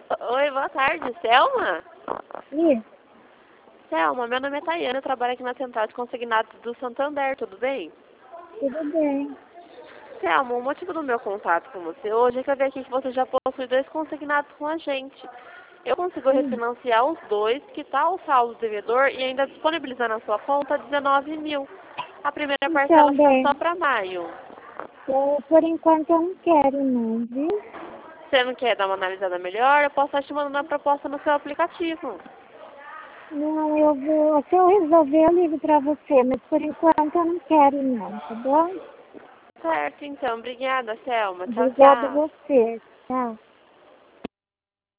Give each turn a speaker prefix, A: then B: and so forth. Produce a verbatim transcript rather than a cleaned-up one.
A: Oi, boa tarde, Selma?
B: Isso,
A: Selma, meu nome é Tayana, eu trabalho aqui na Central de Consignados do Santander, tudo bem?
B: tudo bem.
A: Selma, o motivo do meu contato com você hoje é que eu vi aqui que você já possui dois consignados com a gente. Eu consigo
B: Hum,
A: refinanciar os dois, quitar o saldo do devedor e ainda disponibilizar na sua conta dezenove mil. A primeira parcela
B: Então,
A: fica só
B: bem,
A: para maio.
B: eu, por enquanto eu não quero não, viu?
A: Você não quer dar uma analisada melhor? Eu posso estar te mandando a proposta no seu aplicativo.
B: Não, eu vou, se eu resolver eu ligo pra você, mas por enquanto eu não quero não, tá bom?
A: Certo, então. Obrigada, Selma. Tchau,
B: Obrigada a
A: tchau.
B: você, tá?